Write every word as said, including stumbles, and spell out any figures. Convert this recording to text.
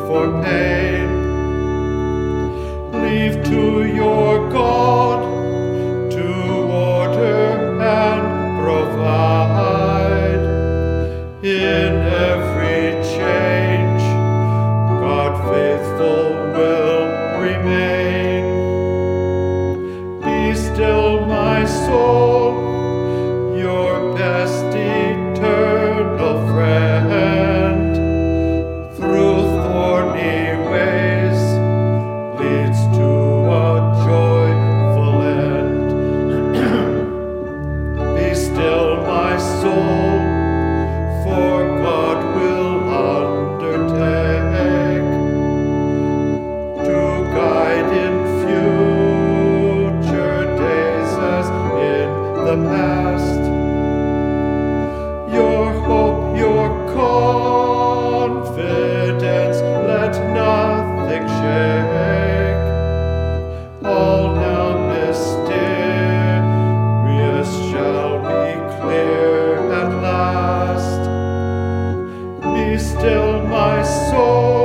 for pain. Leave to your God to order and provide. In every change, God faithful will remain. Be still, my soul, your best eternal friend. Through thorny ways leads to a joyful end. Be still, my soul, for God will undertake to guide in future days as in the past. Your hope, your confidence, let nothing shake. All now mysterious shall be clear at last. Be still, my soul,